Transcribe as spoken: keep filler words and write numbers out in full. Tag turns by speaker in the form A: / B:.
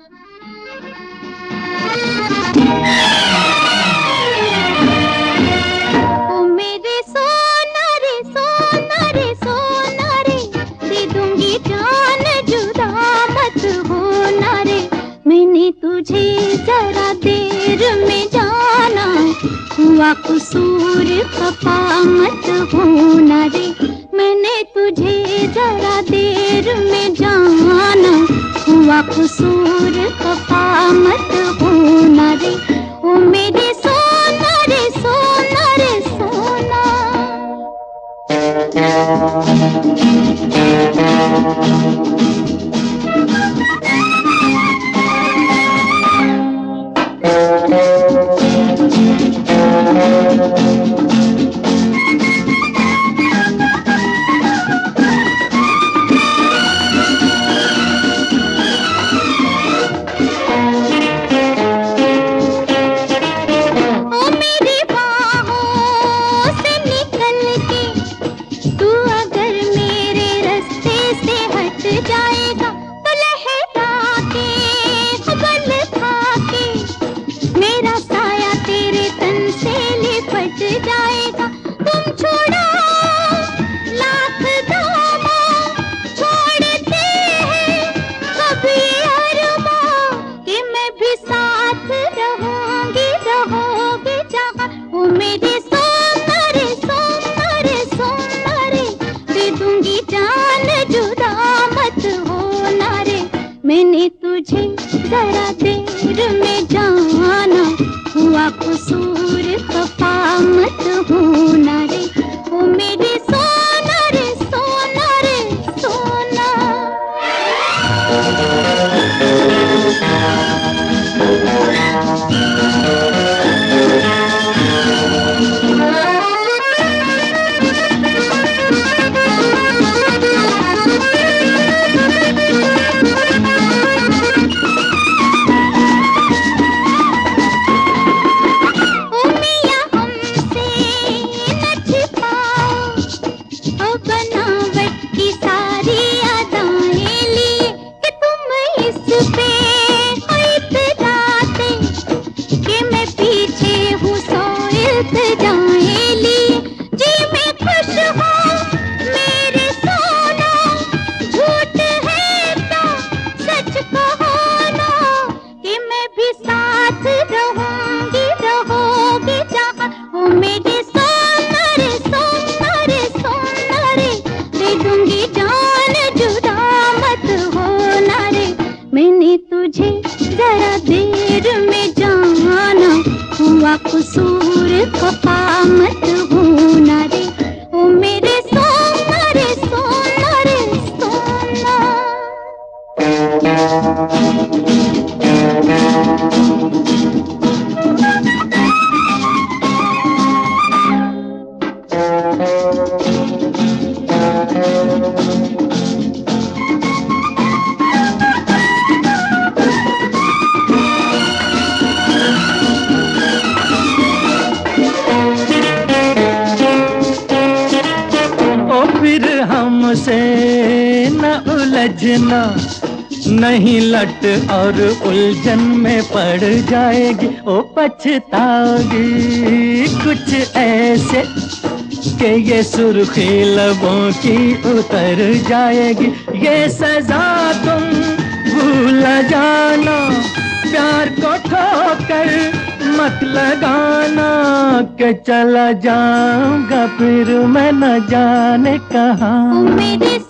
A: ओ मेरे सोना रे सोना रे सोना रे, दे दूंगी जान जुदा मत होना रे। मैंने तुझे जरा देर में जाना, हुआ कसूर खफा मत होना रे। मैंने तुझे जरा देर में जाना, हुआ कसूर खफा मत होना रे। ओ मेरे सोना रे सोना रे सोना। जाएगा तो लहरा के बल खा के, मेरा साया तेरे तन से लिपट जाएगा। तुम छोड़ो लाख दामा, छोड़ते हैं कभी अरमा, कि मैं भी साथ रहूंगी रहोगे जहाँ। ओ मेरे सोना रे सोना रे सोना रे, दे दूंगी जान जुदा मत होना रे। मैंने तुझे जरा देर में जाना, हुआ कसूर खफा मत होना रे। ओ मेरे सोना रे सोना रे सोना। बनावट की सारी अदाएं लिए कि तुम इस पे इतराते, कि मैं पीछे हूँ सौ इल्तिजाएं लिए। जी मैं खुश हूँ मेरे सोना, झूठ है तो सच कहो ना, कि मैं भी साथ रहूंगी रहोगे जहाँ। ओ मेरे सोना रे सोना रे सोना रे, दे दूंगी जान जुदा मत होना रे। मैंने तुझे जरा देर में जाना, हुआ कसूर खफा मत होना रे। ओ मेरे सोना रे सोना रे सोना।
B: फिर हमसे न उलझना, नहीं लट और उलझन में पड़ जाएगी। ओ पछताओगी कुछ ऐसे कि ये सुर्खी लबों की उतर जाएगी। ये सजा तुम भूल जाना, प्यार को ठोकर मत लगाना, कि चला जाऊंगा फिर मैं न जाने कहाँ।
A: मेरे